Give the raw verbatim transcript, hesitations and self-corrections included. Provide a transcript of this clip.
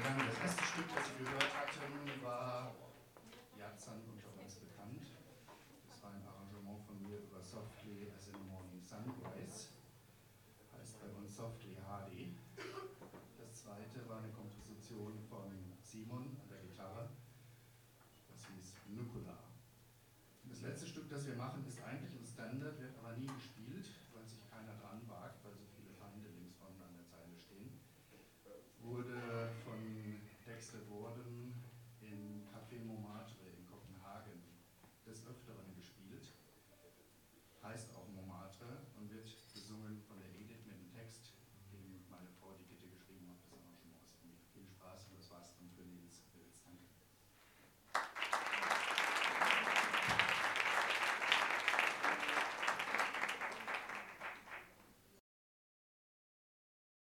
sagen, das erste Stück, das Sie gehört hatten, war Yazan unter uns bekannt. Das war ein Arrangement von mir über Softly as in the Morning Sunrise, heißt bei uns Softly H D. Das zweite war eine Komposition von Simon an der Gitarre, das hieß Nukular. Das letzte Stück, das wir machen, ist eigentlich ein Standard, wird